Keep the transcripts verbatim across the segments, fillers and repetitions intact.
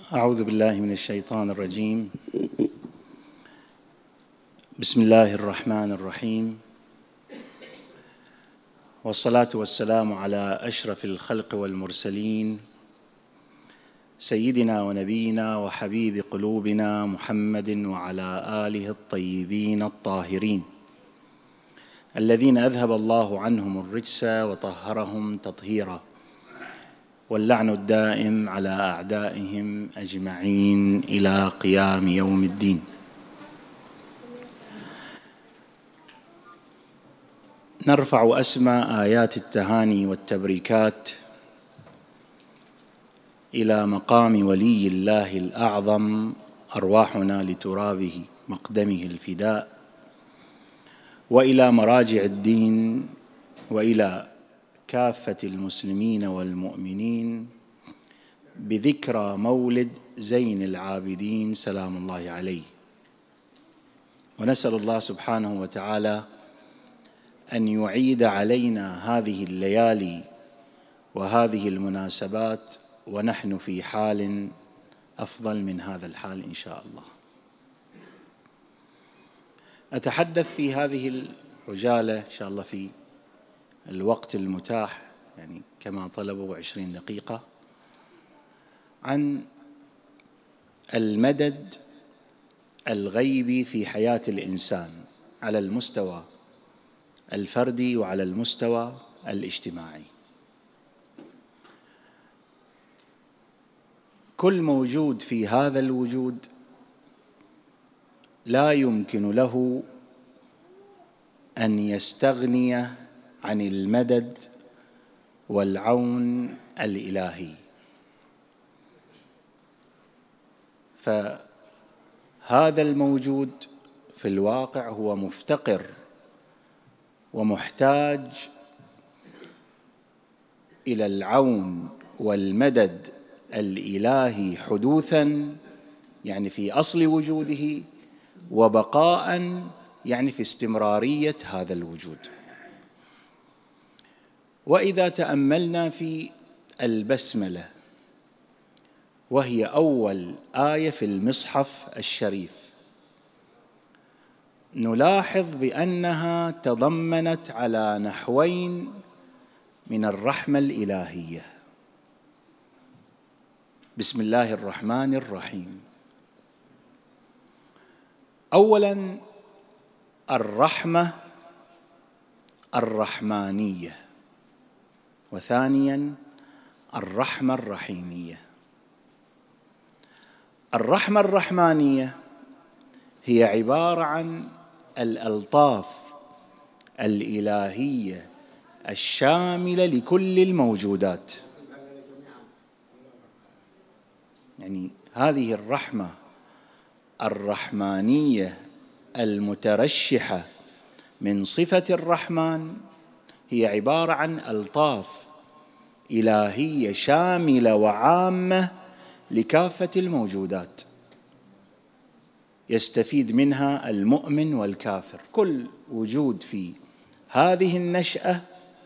أعوذ بالله من الشيطان الرجيم. بسم الله الرحمن الرحيم، والصلاة والسلام على أشرف الخلق والمرسلين، سيدنا ونبينا وحبيب قلوبنا محمد وعلى آله الطيبين الطاهرين الذين أذهب الله عنهم الرجس وطهرهم تطهيرا، واللعن الدائم على أعدائهم أجمعين إلى قيام يوم الدين. نرفع أسمى آيات التهاني والتبريكات إلى مقام ولي الله الأعظم، أرواحنا لترابه مقدمه الفداء، وإلى مراجع الدين، وإلى كافة المسلمين والمؤمنين بذكرى مولد زين العابدين سلام الله عليه. ونسأل الله سبحانه وتعالى أن يعيد علينا هذه الليالي وهذه المناسبات ونحن في حال أفضل من هذا الحال إن شاء الله. أتحدث في هذه العجالة إن شاء الله في الوقت المتاح، يعني كما طلبوا عشرين دقيقة، عن المدد الغيبي في حياة الإنسان على المستوى الفردي وعلى المستوى الاجتماعي. كل موجود في هذا الوجود لا يمكن له أن يستغني عن المدد والعون الإلهي، فهذا الموجود في الواقع هو مفتقر ومحتاج إلى العون والمدد الإلهي حدوثاً، يعني في أصل وجوده، وبقاءً يعني في استمرارية هذا الوجود. وإذا تأملنا في البسملة، وهي أول آية في المصحف الشريف، نلاحظ بأنها تضمنت على نحوين من الرحمة الإلهية. بسم الله الرحمن الرحيم. أولاً الرحمة الرحمانية، وثانياً الرحمة الرحيمية. الرحمة الرحمانية هي عبارة عن الألطاف الإلهية الشاملة لكل الموجودات، يعني هذه الرحمة الرحمانية المترشحة من صفة الرحمن هي عبارة عن ألطاف إلهية شاملة وعامة لكافة الموجودات، يستفيد منها المؤمن والكافر. كل وجود في هذه النشأة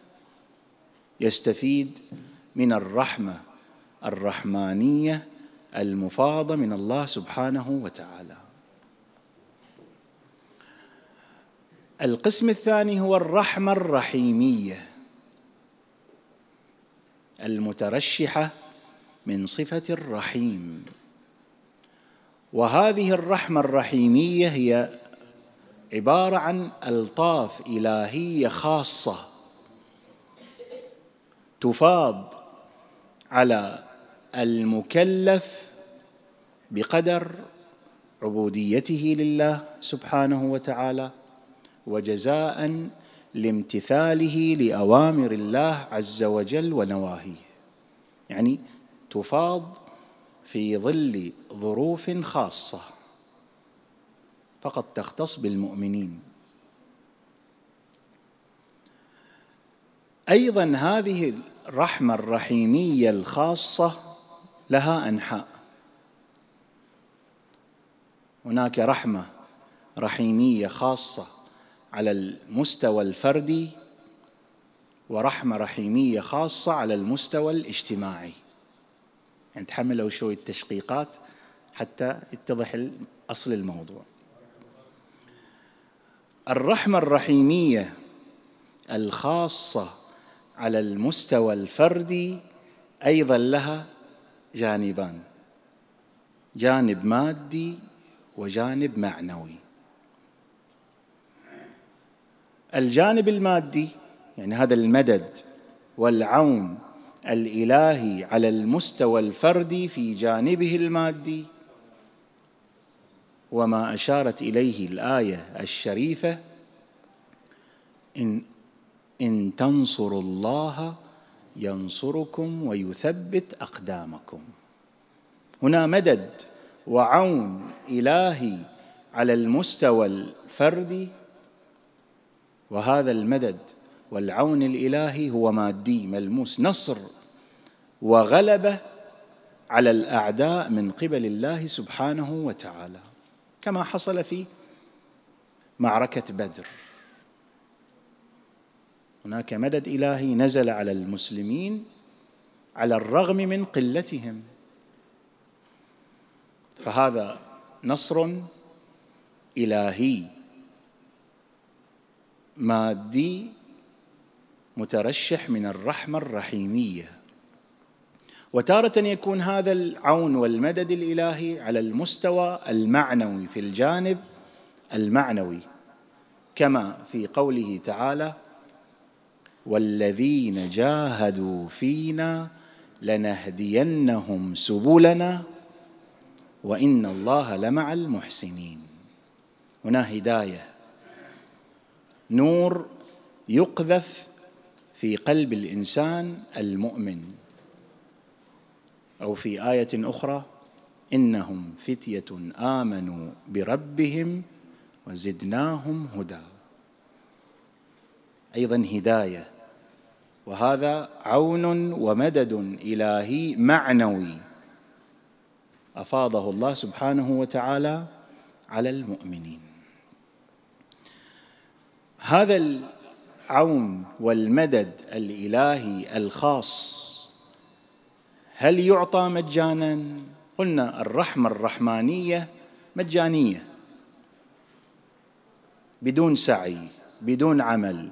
يستفيد من الرحمة الرحمانية المفاضة من الله سبحانه وتعالى. القسم الثاني هو الرحمة الرحيمية المترشحة من صفة الرحيم، وهذه الرحمة الرحيمية هي عبارة عن ألطاف إلهية خاصة تفاض على المكلف بقدر عبوديته لله سبحانه وتعالى، وجزاء لامتثاله لأوامر الله عز وجل ونواهيه، يعني تفاض في ظل ظروف خاصة فقط تختص بالمؤمنين. أيضا هذه الرحمة الرحيمية الخاصة لها أنحاء. هناك رحمة رحيمية خاصة على المستوى الفردي، ورحمة رحيمية خاصة على المستوى الاجتماعي. يعني تحملوا شوية تشقيقات حتى يتضح أصل الموضوع. الرحمة الرحيمية الخاصة على المستوى الفردي أيضا لها جانبان، جانب مادي وجانب معنوي. الجانب المادي يعني هذا المدد والعون الإلهي على المستوى الفردي في جانبه المادي، وما أشارت إليه الآية الشريفة: إن, إن تنصروا الله ينصركم ويثبت أقدامكم. هنا مدد وعون إلهي على المستوى الفردي، وهذا المدد والعون الإلهي هو مادي ملموس، نصر وغلبة على الأعداء من قبل الله سبحانه وتعالى، كما حصل في معركة بدر. هناك مدد إلهي نزل على المسلمين على الرغم من قلتهم، فهذا نصر إلهي مادي مترشح من الرحمة الرحيمية. وتارة يكون هذا العون والمدد الإلهي على المستوى المعنوي في الجانب المعنوي، كما في قوله تعالى: والذين جاهدوا فينا لنهدينهم سبلنا وإن الله لمع المحسنين. هنا هداية، نور يقذف في قلب الإنسان المؤمن. أو في آية أخرى: إنهم فتية آمنوا بربهم وزدناهم هدى. أيضا هداية، وهذا عون ومدد إلهي معنوي أفاضه الله سبحانه وتعالى على المؤمنين. هذا العون والمدد الإلهي الخاص هل يعطى مجانا؟ قلنا الرحمة الرحمانية مجانية، بدون سعي، بدون عمل،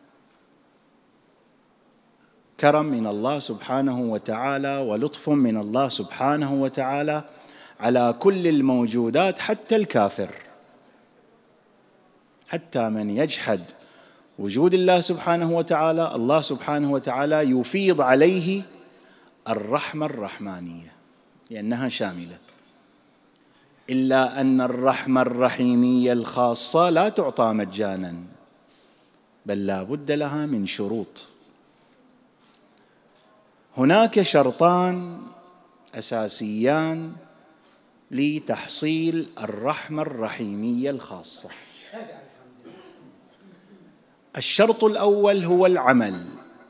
كرم من الله سبحانه وتعالى ولطف من الله سبحانه وتعالى على كل الموجودات، حتى الكافر، حتى من يجحد وجود الله سبحانه وتعالى، الله سبحانه وتعالى يفيض عليه الرحمة الرحمانية لأنها شاملة. إلا أن الرحمة الرحيمية الخاصة لا تعطى مجانا، بل لا بد لها من شروط. هناك شرطان أساسيان لتحصيل الرحمة الرحيمية الخاصة. الشرط الأول هو العمل.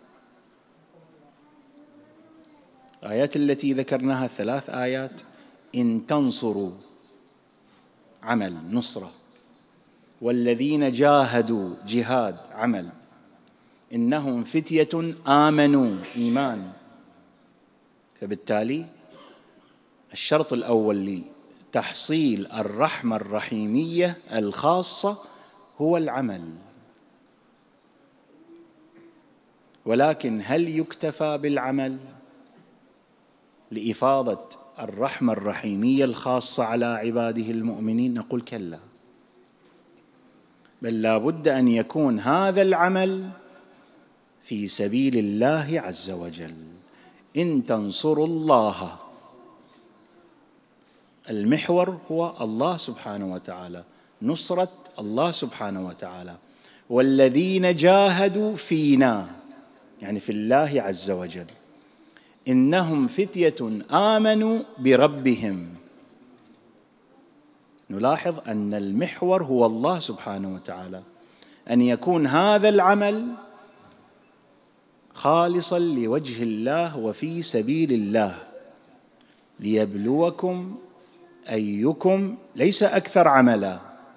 الآيات التي ذكرناها الثلاث آيات: إن تنصروا عمل نصرة، والذين جاهدوا جهاد عمل، إنهم فتية آمنوا إيمان. فبالتالي الشرط الأول لتحصيل الرحمة الرحيمية الخاصة هو العمل. ولكن هل يكتفى بالعمل لإفاضة الرحمة الرحيمية الخاصة على عباده المؤمنين؟ نقول كلا، بل لا بد أن يكون هذا العمل في سبيل الله عز وجل. إن تنصروا الله، المحور هو الله سبحانه وتعالى، نصرة الله سبحانه وتعالى. والذين جاهدوا فينا يعني في الله عز وجل، إنهم فتية آمنوا بربهم. نلاحظ أن المحور هو الله سبحانه وتعالى، أن يكون هذا العمل خالصا لوجه الله وفي سبيل الله، ليبلوكم أيكم ليس أكثر عملا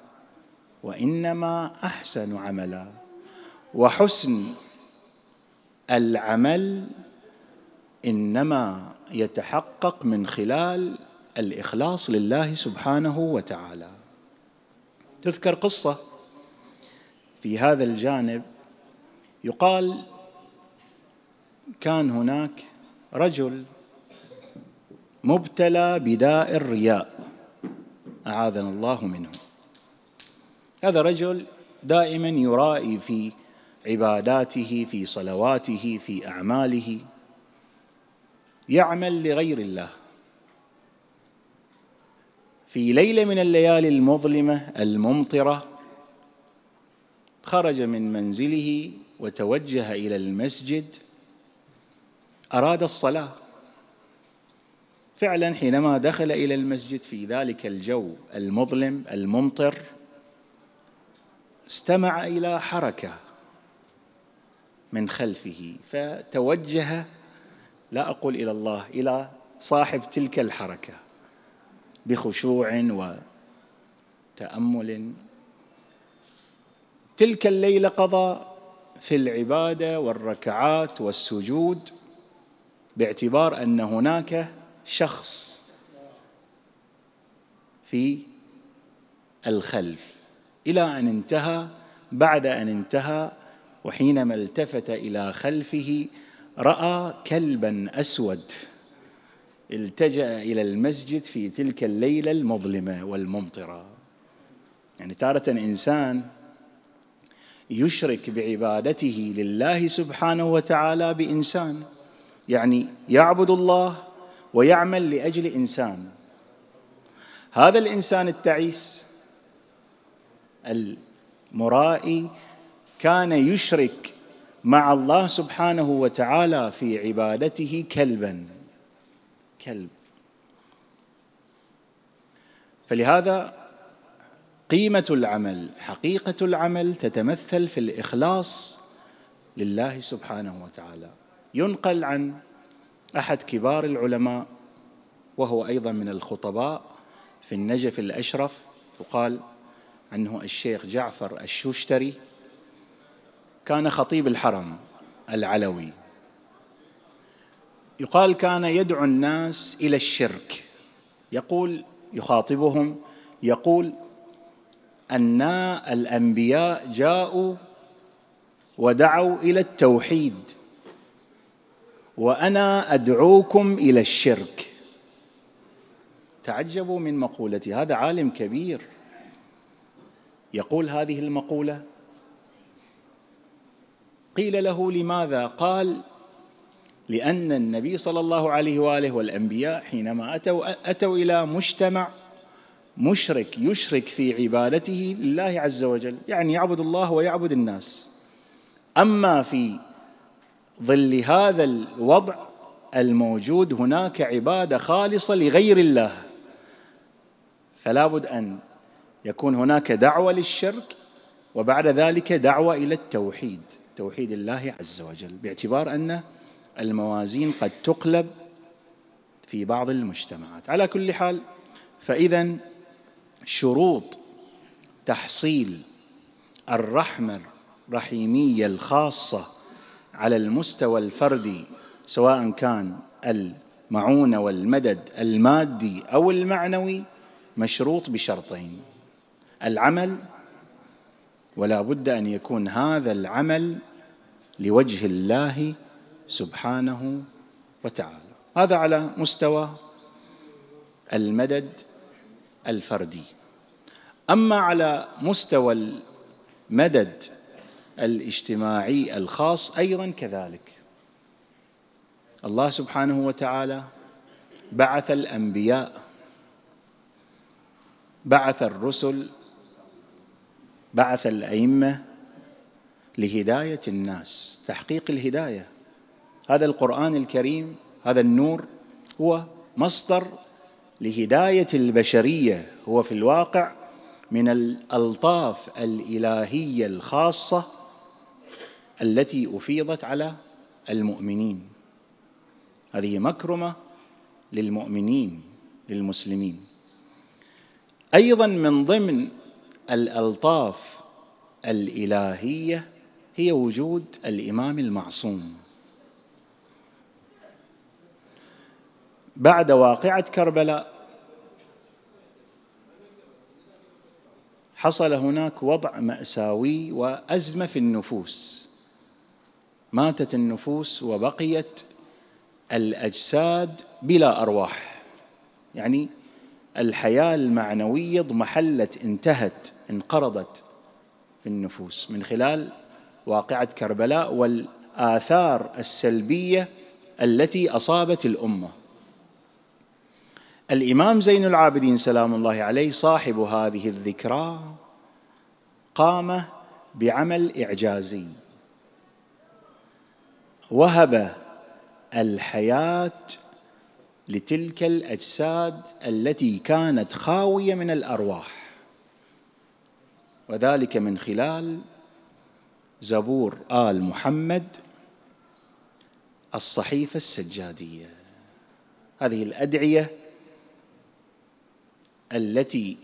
وإنما أحسن عملا. وحسن العمل إنما يتحقق من خلال الإخلاص لله سبحانه وتعالى. تذكر قصة في هذا الجانب، يقال كان هناك رجل مبتلى بداء الرياء، أعاذنا الله منه. هذا رجل دائما يرائي في عباداته، في صلواته، في أعماله، يعمل لغير الله. في ليلة من الليالي المظلمة الممطرة خرج من منزله وتوجه إلى المسجد، أراد الصلاة. فعلا حينما دخل إلى المسجد في ذلك الجو المظلم الممطر، استمع إلى حركة من خلفه، فتوجه، لا أقول إلى الله، إلى صاحب تلك الحركة بخشوع وتأمل. تلك الليلة قضى في العبادة والركعات والسجود، باعتبار أن هناك شخص في الخلف، إلى أن انتهى. بعد أن انتهى وحينما التفت إلى خلفه رأى كلبا أسود التجأ إلى المسجد في تلك الليلة المظلمة والممطرة. يعني تارة إنسان يشرك بعبادته لله سبحانه وتعالى بإنسان، يعني يعبد الله ويعمل لأجل إنسان. هذا الإنسان التعيس المرائي كان يشرك مع الله سبحانه وتعالى في عبادته كلبا، كلب. فلهذا قيمة العمل، حقيقة العمل تتمثل في الإخلاص لله سبحانه وتعالى. ينقل عن أحد كبار العلماء وهو أيضا من الخطباء في النجف الأشرف، وقال عنه الشيخ جعفر الشوشتري، كان خطيب الحرم العلوي. يقال كان يدعو الناس إلى الشرك، يقول يخاطبهم يقول أن الأنبياء جاءوا ودعوا إلى التوحيد، وأنا أدعوكم إلى الشرك. تعجبوا من مقولتي، هذا عالم كبير يقول هذه المقولة. قيل له لماذا؟ قال لأن النبي صلى الله عليه وآله والأنبياء حينما أتوا, أتوا إلى مجتمع مشرك يشرك في عبادته لله عز وجل، يعني يعبد الله ويعبد الناس. أما في ظل هذا الوضع الموجود هناك عبادة خالصة لغير الله، فلا بد أن يكون هناك دعوة للشرك وبعد ذلك دعوة إلى التوحيد، توحيد الله عز وجل، باعتبار أن الموازين قد تقلب في بعض المجتمعات. على كل حال، فإذا شروط تحصيل الرحمة الرحيمية الخاصة على المستوى الفردي، سواء كان المعونة والمدد المادي أو المعنوي، مشروط بشرطين: العمل، ولا بد أن يكون هذا العمل لوجه الله سبحانه وتعالى. هذا على مستوى المدد الفردي. أما على مستوى المدد الاجتماعي الخاص أيضا كذلك، الله سبحانه وتعالى بعث الأنبياء، بعث الرسل، بعث الأئمة لهداية الناس، تحقيق الهداية. هذا القرآن الكريم، هذا النور هو مصدر لهداية البشرية، هو في الواقع من الألطاف الإلهية الخاصة التي أفيضت على المؤمنين. هذه مكرمة للمؤمنين للمسلمين. أيضا من ضمن الألطاف الإلهية هي وجود الإمام المعصوم. بعد واقعة كربلاء حصل هناك وضع مأساوي وأزمة في النفوس، ماتت النفوس وبقيت الأجساد بلا أرواح، يعني الحياة المعنوية اضمحلت، انتهت، انقرضت في النفوس من خلال واقعة كربلاء والآثار السلبية التي أصابت الأمة. الإمام زين العابدين سلام الله عليه صاحب هذه الذكرى قام بعمل إعجازي، وهب الحياة لتلك الأجساد التي كانت خاوية من الأرواح، وذلك من خلال زبور آل محمد، الصحيفة السجادية. هذه الأدعية التي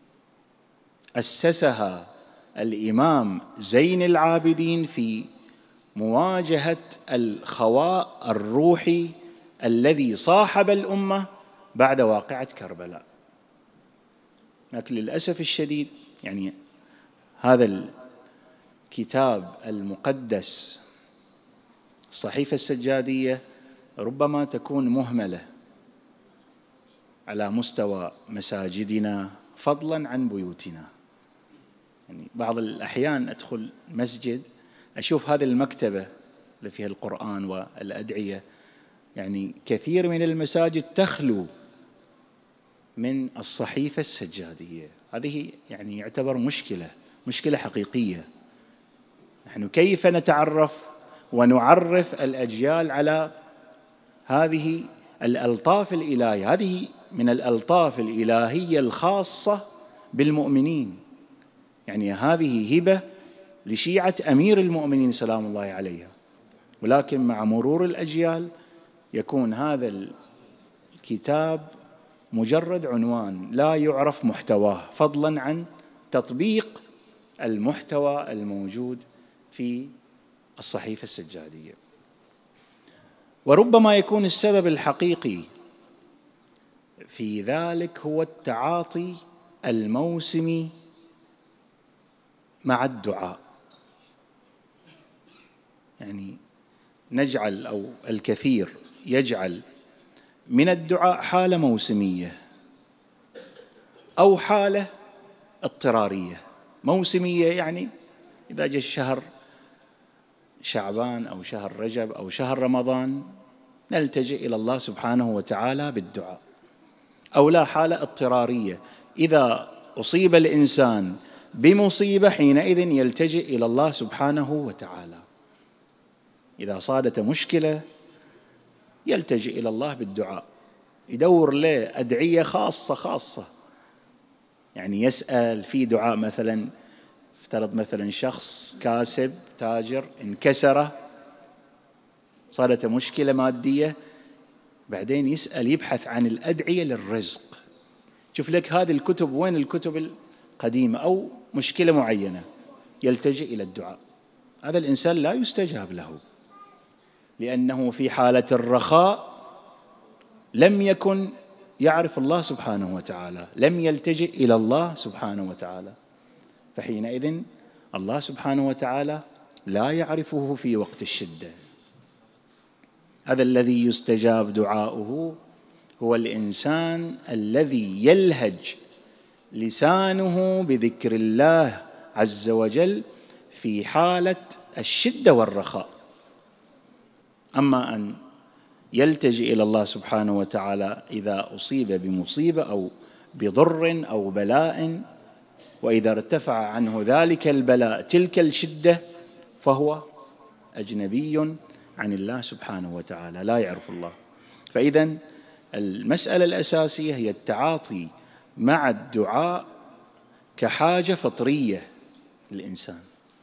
أسسها الإمام زين العابدين في مواجهة الخواء الروحي الذي صاحب الأمة بعد واقعة كربلاء. لكن للأسف الشديد يعني هذا الكتاب المقدس الصحيفة السجادية ربما تكون مهملة على مستوى مساجدنا فضلا عن بيوتنا. يعني بعض الأحيان أدخل مسجد أشوف هذه المكتبة اللي فيها القرآن والأدعية، يعني كثير من المساجد تخلو من الصحيفة السجادية. هذه يعني يعتبر مشكلة مشكلة حقيقية. نحن كيف نتعرف ونعرف الأجيال على هذه الألطاف الإلهية؟ هذه من الألطاف الإلهية الخاصة بالمؤمنين، يعني هذه هبة لشيعة أمير المؤمنين سلام الله عليها، ولكن مع مرور الأجيال يكون هذا الكتاب مجرد عنوان لا يعرف محتواه، فضلا عن تطبيق المحتوى الموجود في الصحيفة السجادية. وربما يكون السبب الحقيقي في ذلك هو التعاطي الموسمي مع الدعاء. يعني نجعل أو الكثير يجعل من الدعاء حالة موسمية أو حالة اضطرارية. موسمية يعني إذا جاء الشهر شعبان أو شهر رجب أو شهر رمضان نلتجئ إلى الله سبحانه وتعالى بالدعاء. أو لا، حالة اضطرارية، إذا أصيب الإنسان بمصيبة حينئذ يلتجئ إلى الله سبحانه وتعالى. إذا صادت مشكلة يلتجئ إلى الله بالدعاء، يدور له أدعية خاصة خاصة، يعني يسأل في دعاء. مثلا افترض مثلا شخص كاسب تاجر انكسر، صارت مشكلة مادية، بعدين يسأل يبحث عن الأدعية للرزق. شوف لك هذه الكتب، وين الكتب القديمة؟ أو مشكلة معينة يلتجئ إلى الدعاء. هذا الإنسان لا يستجاب له، لأنه في حالة الرخاء لم يكن يعرف الله سبحانه وتعالى، لم يلتجئ إلى الله سبحانه وتعالى، فحينئذ الله سبحانه وتعالى لا يعرفه في وقت الشدة. هذا الذي يستجاب دعاؤه هو الإنسان الذي يلهج لسانه بذكر الله عز وجل في حالة الشدة والرخاء. أما أن يلتجئ إلى الله سبحانه وتعالى إذا أصيب بمصيبة أو بضر أو بلاء، وإذا ارتفع عنه ذلك البلاء تلك الشدة فهو أجنبي عن الله سبحانه وتعالى، لا يعرف الله. فإذن المسألة الأساسية هي التعاطي مع الدعاء كحاجة فطرية للإنسان.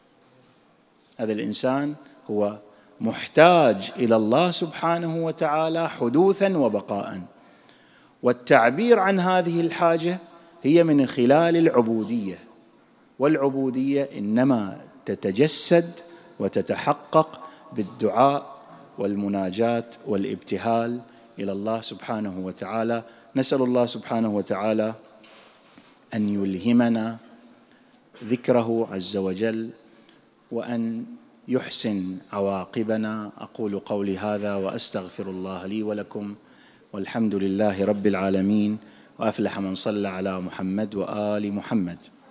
هذا الإنسان هو محتاج إلى الله سبحانه وتعالى حدوثا وبقاء، والتعبير عن هذه الحاجة هي من خلال العبودية، والعبودية إنما تتجسد وتتحقق بالدعاء والمناجاة والابتهال إلى الله سبحانه وتعالى. نسأل الله سبحانه وتعالى أن يلهمنا ذكره عز وجل وأن يحسن عواقبنا. أقول قولي هذا وأستغفر الله لي ولكم، والحمد لله رب العالمين، وأفلح من صلى على محمد وآل محمد.